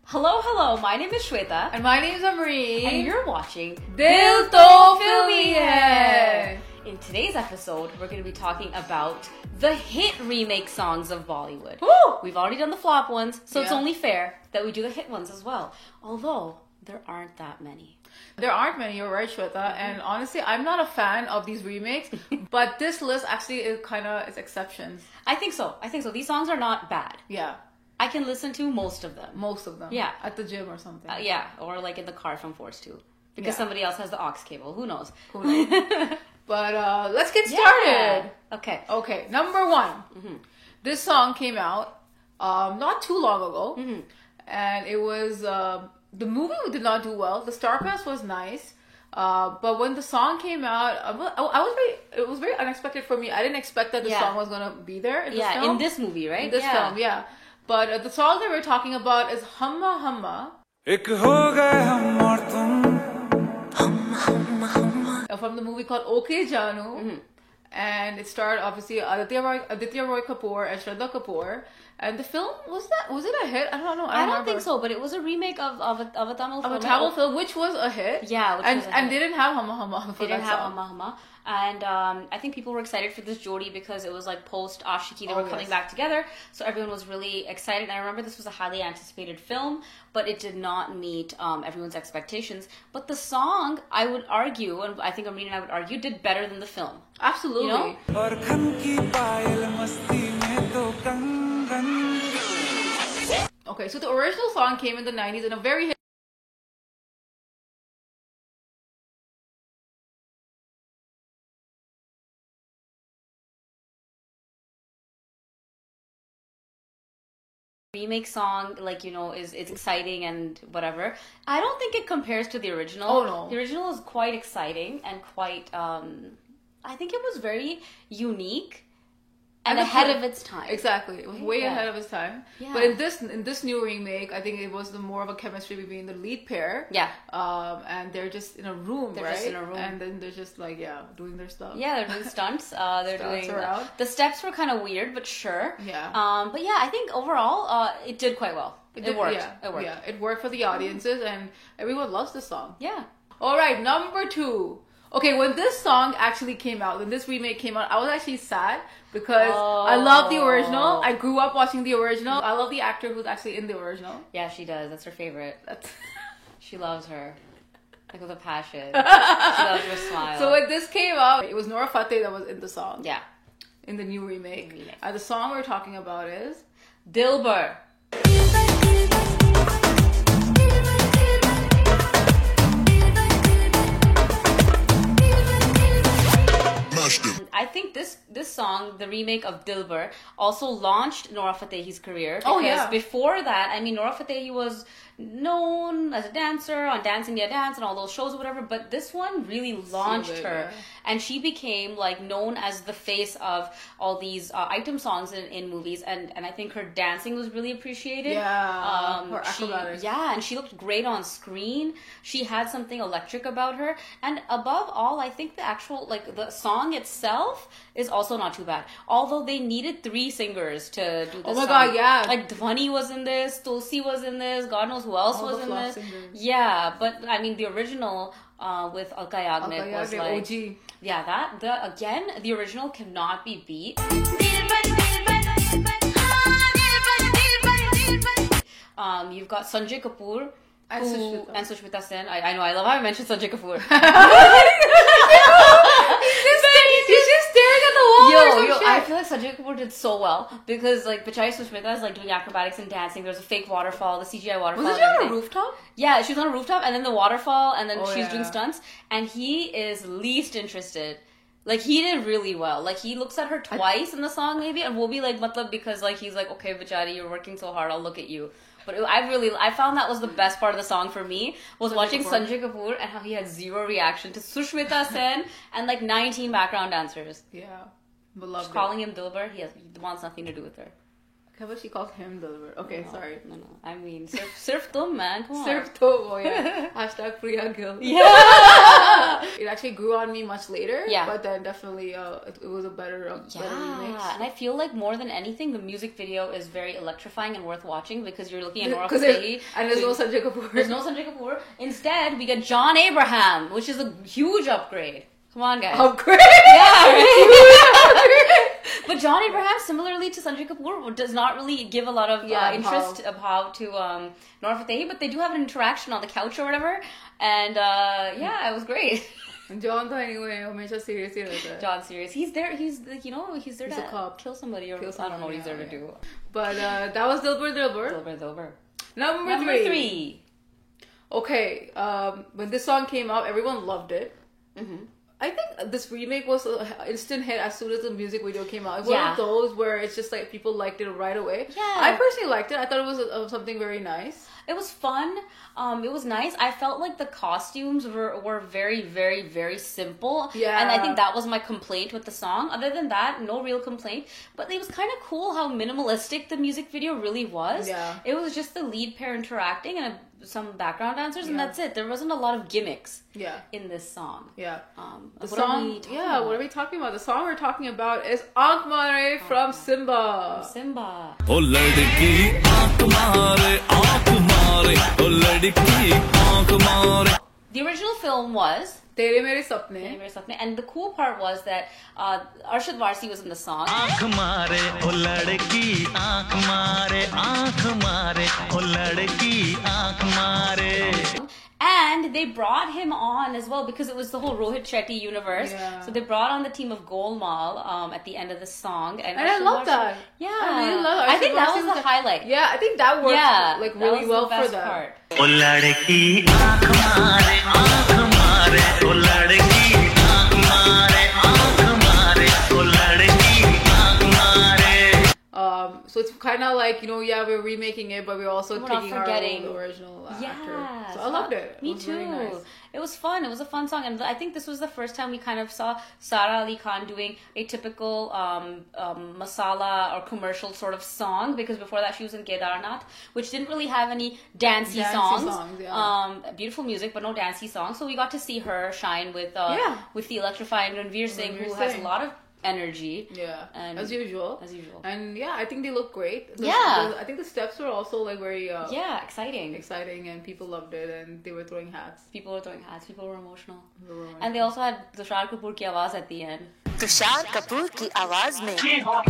Hello, hello. My name is Shweta. And my name is Amreen. And you're watching Dil To Filmy Hai. In today's episode, we're going to be talking about the hit remake songs of Bollywood. Woo! We've already done the flop ones, so it's Yeah. only fair that we do the hit ones as well. Although, there aren't that many. There aren't many, you're right, Shweta. And honestly, I'm not a fan of these remakes, but this list actually is exceptions. I think so. These songs are not bad. Yeah, I can listen to most of them. most of them. Yeah. At the gym or something. Yeah, or like in the car from Force 2. Because Yeah. somebody else has the aux cable. Who knows? Who knows? But let's get started. Okay. Okay, number one. This song came out not too long ago. And it was... the movie did not do well. The star cast was nice. But when the song came out, it was very unexpected for me. I didn't expect that the song was going to be there in this film. In this movie, right? In this film, yeah. But the song that we're talking about is Humma Humma. एक हो गए हम और तुम From the movie called Okay Janu. And it starred obviously Aditya Roy Kapoor and Shraddha Kapoor. And the film, was it a hit? I don't know. I don't think so, but it was a remake of a Tamil film. Of a Tamil film, which was a hit. Yeah, which was a hit. And they didn't have Humma Humma for They didn't that have song. Humma Humma. And I think people were excited for this Jodi because it was like post Ashiki, they were coming back together. So everyone was really excited. And I remember this was a highly anticipated film, but it did not meet everyone's expectations. But the song, I would argue, and I think Amreen and I would argue, did better than the film. Absolutely. You know? और खन की पायल मस्ती में तो कंगन Okay, so the original song came in the 90s in a very hit Remake song, like, you know, is exciting and whatever. I don't think it compares to the original. Oh, no. The original is quite exciting and quite, I think it was very unique and ahead of its time. Exactly. It was way Yeah. ahead of its time. Yeah. But in this new remake, I think it was more of a chemistry between the lead pair. Yeah. And they're just in a room, They're right? just in a room. And then they're just like, doing their stuff. Yeah, they're doing stunts. They're Stunts doing around. the steps were kind of weird, but sure. Yeah. But yeah, I think overall, it did quite well. It worked. Yeah, It worked. Yeah, it worked for the audiences, and everyone loves this song. Yeah. All right, number two. Okay, when this song actually came out, when this remake came out, I was actually sad because I love the original. I grew up watching the original. I love the actor who's actually in the original. Yeah, she does. That's her favorite. That's... She loves her. Like with a passion. She loves her smile. So when this came out, it was Nora Fateh that was in the song. Yeah. In the new remake. Remake. The song we're talking about is... Dilbar. I think this song, the remake of Dilbar, also launched Nora Fatehi's career. Oh, Because yeah. before that, I mean, Nora Fatehi was known as a dancer on Dance India Dance and all those shows or whatever, but this one really launched it, her. yeah. And she became like known as the face of all these item songs in movies, and I think her dancing was really appreciated. Yeah, her acrobatics. Yeah, and she looked great on screen. She had something electric about her, and above all, I think the actual the song itself is also not too bad. Although they needed 3 singers to do this. Oh my song. God, yeah. Like Dhwani was in this, Tulsi was in this, God knows who else All was the in flop this. singers. Yeah, but I mean the original with Alka Yagnik was Yagnich, like OG. yeah, the original cannot be beat. You've got Sanjay Kapoor And Sushmita. and Sushmita Sen. I know, I love how I mentioned Sanjay Kapoor. He's just staring at the wall or some shit. I feel like Sanjay Kapoor did so well because like Bachai Sushmita is like doing acrobatics and dancing. There's a fake waterfall, the CGI waterfall. Was and it on a everything. rooftop? Yeah, she was on a rooftop and then the waterfall and then Oh, she's yeah. doing stunts and he is least interested. Like he did really well. Like he looks at her twice in the song maybe and we'll be like matlab because like he's like, okay Bachari, you're working so hard, I'll look at you. But I found that was the best part of the song for me was watching Sanjay Kapoor and how he had zero reaction to Sushmita Sen and like 19 background dancers. Yeah. Beloved. Calling him Dilbar, he wants nothing to do with her. How about she calls him Dilbar? Okay, No, sorry. No. I mean, surf tum, man. Come on. Surf Tobo, yeah. Hashtag Priya Gill. Yeah. It actually grew on me much later. Yeah. But then definitely it was a better remix. And I feel like more than anything, the music video is very electrifying and worth watching because you're looking at Nora Fateh. And there's no Sanjay Kapoor. There's no Sanjay Kapoor. Instead, we get John Abraham, which is a huge upgrade. Come on, guys. Upgrade? Yeah, right? But John Abraham, similarly to Sanjay Kapoor, does not really give a lot of interest of how to Nora Fateh, but they do have an interaction on the couch or whatever. And it was great. John, anyway, हमेशा serious ही रहता है. John's serious. He's there. He's there He's to a cop. kill somebody or I don't know what he's there to do. But that was Dilbar. Dilbar. Number three. Okay, when this song came out, everyone loved it. Mm-hmm. I think this remake was an instant hit as soon as the music video came out. It's one of those where it's just like people liked it right away. Yeah. I personally liked it. I thought it was something very nice. It was fun. It was nice. I felt like the costumes were very, very, very simple. Yeah. And I think that was my complaint with the song. Other than that, no real complaint. But it was kind of cool how minimalistic the music video really was. Yeah. It was just the lead pair interacting and some background dancers, and that's it. There wasn't a lot of gimmicks in this song. Yeah. The song, what are we talking about? The song we're talking about is Aankh Mare from Simba. Simba. Oh, ladki aankh mare, aankh mare, oh, ladki aankh mare. The original film was Tere Mere Sapne. Tere Mere Sapne. And the cool part was that Arshad Varsi was in the song. Aankh mare, oh ladki, aankh mare, aankh mare, oh ladki, aankh mare. And they brought him on as well because it was the whole Rohit Shetty universe. Yeah. So they brought on the team of Golmaal at the end of the song. And I love that. Yeah. I really love it. I think that was the highlight. Yeah, I think that worked really well for them. Part. Oh ladki, aankh mare, aankh mare, oh ladki, aankh mare, aankh mare, oh ladki, aankh mare. So it's kind of like, we're remaking it, but we're also taking our own original actor. So I loved it. Me too. Really nice. It was fun. It was a fun song. And I think this was the first time we kind of saw Sara Ali Khan doing a typical masala or commercial sort of song, because before that she was in Kedarnath, which didn't really have any dancey songs. Beautiful music, but no dancey songs. So we got to see her shine with the electrifying Ranveer Singh, who has a lot of energy. Yeah. And as usual. And I think they look great. I think the steps were also like very exciting, and people loved it, and they were throwing hats. People were emotional. And they also had Tushar Kapoor ki awaaz at the end. Tushar Kapoor ki awaaz mein.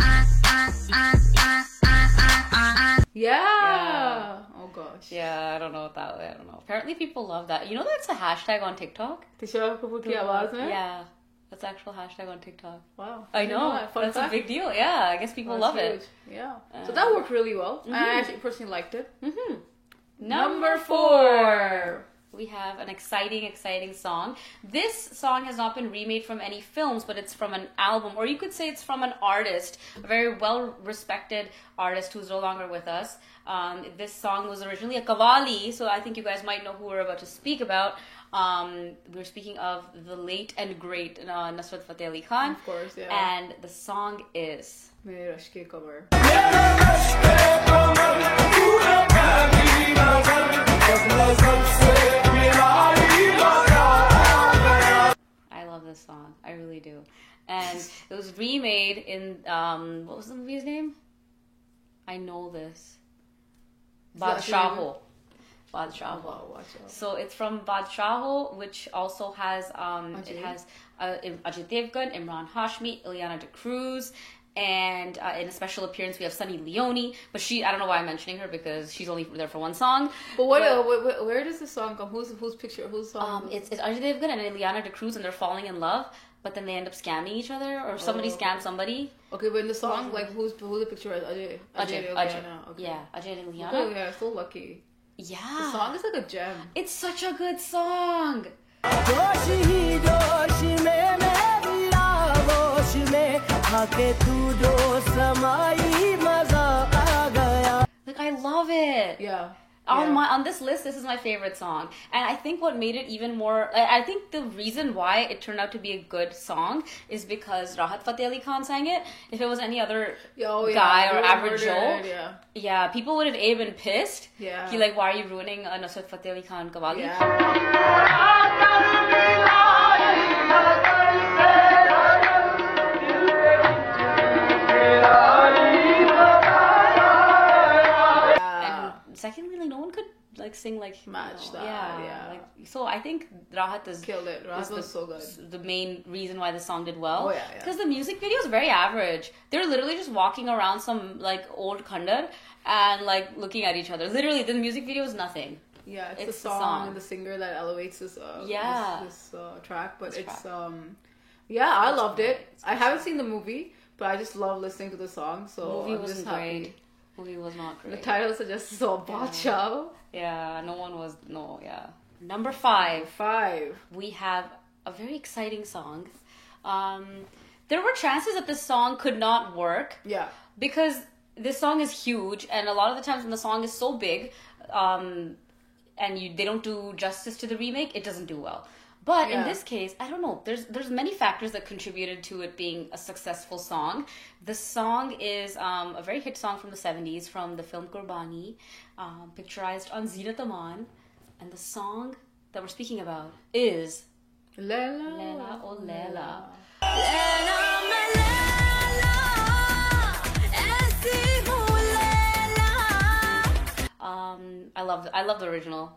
Yeah. Oh gosh. Yeah, I don't know what that was. I don't know. Apparently people love that. You know that's a hashtag on TikTok? Tushar Kapoor ki awaaz mein? Yeah. That's the actual hashtag on TikTok. Wow. I know. That's a big deal. Yeah, I guess people love it. Yeah. So that worked really well. Mm-hmm. I actually personally liked it. Mm-hmm. Number 4. We have an exciting song. This song has not been remade from any films, but it's from an album, or you could say it's from an artist, a very well-respected artist who's no longer with us. This song was originally a qawwali, so I think you guys might know who we're about to speak about. We're speaking of the late and great Nusrat Fateh Ali Khan. Of course, yeah. And the song is Mere Rashk Ke Qamar. I love this song. I really do. And it was remade in what was the movie's name? I know this. Badshaho. So it's from Badshaho, which also has it has Ajay Devgan, Imran Hashmi, Ileana D'Cruz, and in a special appearance we have Sunny Leone. But I don't know why I'm mentioning her, because she's only there for one song. But where does the song come? Whose song? It's Ajay Devgan and Ileana D'Cruz, and they're falling in love, but then they end up scamming each other, or somebody scams somebody. Okay, but in the song, like who's the picture is Ajay. Okay. Yeah, Ajay and Ileana. Okay, yeah, so lucky. Yeah. The song is like a gem. It's such a good song. Like, I love it. Yeah. On this list, this is my favorite song, and I think what made it even more. I think the reason why it turned out to be a good song is because Rahat Fateh Ali Khan sang it. If it was any other guy or average Joe, people would have been pissed. Yeah, like, why are you ruining a Nusrat Fateh Ali Khan Qawwali? Yeah. Secondly, like no one could like sing like match that. Like, so I think Rahat is killed it. Rahat was so good. The main reason why the song did well. Oh, because the music video is very average. They're literally just walking around some like old khandar and like looking at each other. Literally, the music video is nothing. Yeah, it's the song and the singer that elevates this track. But it's I loved it. I haven't seen the movie, but I just love listening to the song. So the movie I'm wasn't just happy. great. Movie was not great. The title suggests so Bacha. Yeah, no one was Number 5. We have a very exciting song. There were chances that this song could not work. Yeah. Because this song is huge, and a lot of the times when the song is so big, and they don't do justice to the remake, it doesn't do well. But in this case, I don't know. There's many factors that contributed to it being a successful song. The song is a very hit song from the 70s from the film Qurbani, picturized on Zeenat Aman. And the song that we're speaking about is Lela. Lela Oh Lela. I love the original.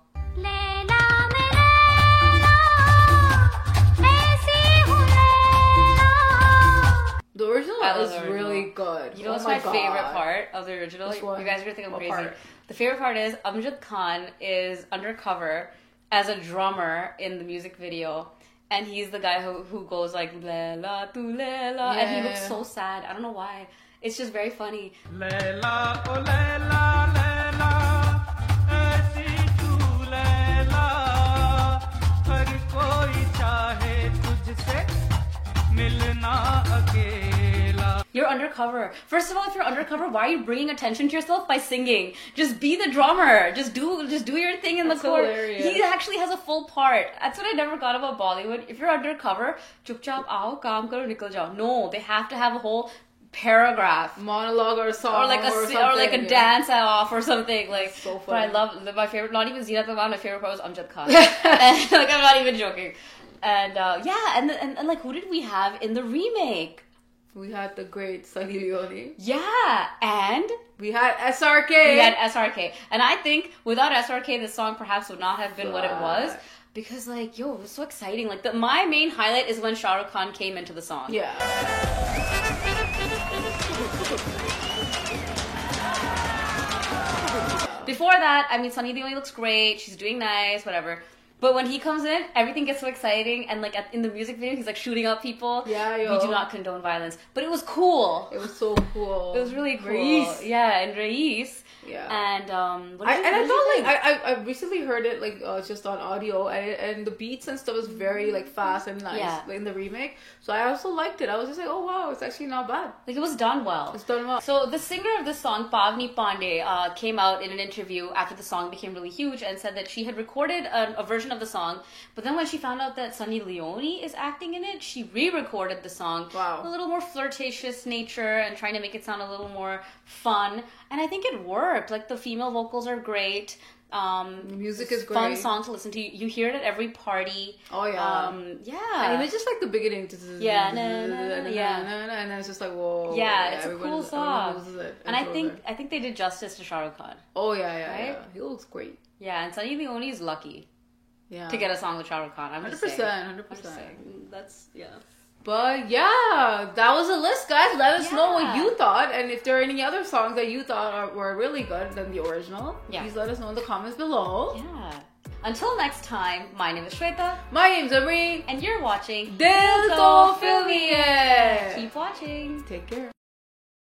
The original is really good. You know what's my favorite part of the original? You guys are gonna think I'm crazy. Part? The favorite part is Amjad Khan is undercover as a drummer in the music video, and he's the guy who goes like Lela tu Lela, and he looks so sad. I don't know why. It's just very funny. Lela oh Lela Lela, aisi tu Lela, har koi chahe tujhse milna akela. You're undercover. First of all, if you're undercover, why are you bringing attention to yourself by singing? Just be the drummer. Just do your thing in the chorus. He actually has a full part. That's what I never got about Bollywood. If you're undercover, chup chap aao, kaam karo, nikal jao. No, they have to have a whole paragraph, monologue or a song, or like a dance off or something. Like, so funny. But I love my favorite. Not even Zeenat Aman. My favorite part was Amjad Khan. And, like, I'm not even joking. And and like, who did we have in the remake? We had the great Sunny Leone. Yeah, and we had SRK. And I think without SRK, this song perhaps would not have been what it was. Because, like, it was so exciting. Like, my main highlight is when Shah Rukh Khan came into the song. Yeah. Before that, I mean, Sunny Leone looks great. She's doing nice, whatever. But when he comes in, everything gets so exciting. And, like, in the music video, he's, like, shooting up people. Yeah, yo. We do not condone violence. But it was cool. It was so cool. It was really cool. Rais. Yeah, and Rais. Yeah. And, I recently heard it, like, just on audio. And the beats and stuff was very, like, fast and nice in the remake. So I also liked it. I was just like, oh, wow, it's actually not bad. Like, it was done well. It's done well. So the singer of this song, Pavni Pandey, came out in an interview after the song became really huge and said that she had recorded a version of the song, but then when she found out that Sunny Leone is acting in it, she re-recorded the song. Wow. A little more flirtatious nature and trying to make it sound a little more fun. And I think it worked. Like, the female vocals are great. The music is great. Fun song to listen to. You hear it at every party. Oh yeah. Yeah. And it's just like the beginning. Yeah. And it's just like, whoa. Yeah, it's a cool song. And I so think they did justice to Shah Rukh Khan. Oh yeah. Right? Yeah. He looks great. Yeah, and Sunny Leone is lucky. Yeah. To get a song with Shah Rukh Khan. 100%. That's But yeah, that was a list, guys. Let us know what you thought, and if there are any other songs that you thought were really good than the original, please let us know in the comments below. Yeah. Until next time, my name is Shweta. My name's Amreen. And you're watching Dil To Filmy Hai. Keep watching. Take care.